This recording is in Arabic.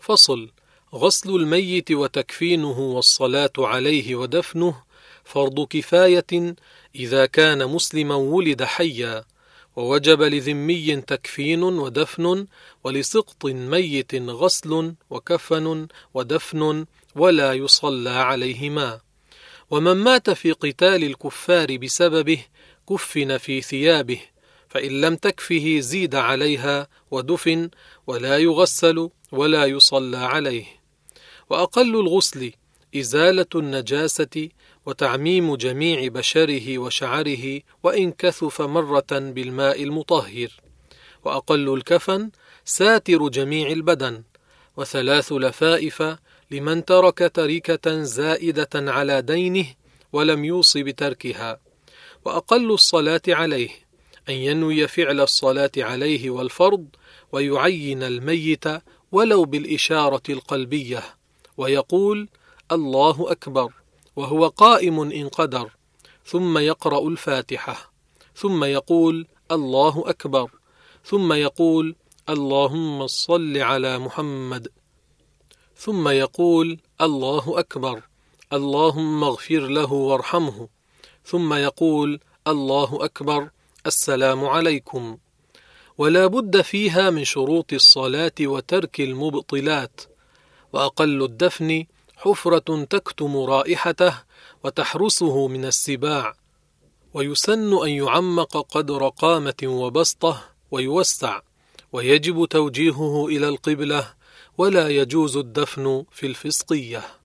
فصل. غسل الميت وتكفينه والصلاة عليه ودفنه فرض كفاية إذا كان مسلما ولد حيا، ووجب لذمي تكفين ودفن، ولسقط ميت غسل وكفن ودفن ولا يصلى عليهما. ومن مات في قتال الكفار بسببه كفن في ثيابه، فإن لم تكفه زيد عليها ودفن ولا يغسل ولا يصلى عليه. وأقل الغسل إزالة النجاسة وتعميم جميع بشره وشعره وإن كثف مرة بالماء المطهر. وأقل الكفن ساتر جميع البدن، وثلاث لفائف لمن ترك تركة زائدة على دينه ولم يوص بتركها. وأقل الصلاة عليه أن ينوي فعل الصلاة عليه والفرض، ويعين الميت ولو بالإشارة القلبية، ويقول الله أكبر وهو قائم إن قدر، ثم يقرأ الفاتحة، ثم يقول الله أكبر، ثم يقول اللهم صل على محمد، ثم يقول الله أكبر اللهم اغفر له وارحمه، ثم يقول الله أكبر السلام عليكم. ولا بد فيها من شروط الصلاة وترك المبطلات. وأقل الدفن حفرة تكتم رائحته وتحرسه من السباع، ويسن أن يعمق قدر قامة وبسطة ويوسع، ويجب توجيهه إلى القبلة، ولا يجوز الدفن في الفسقية.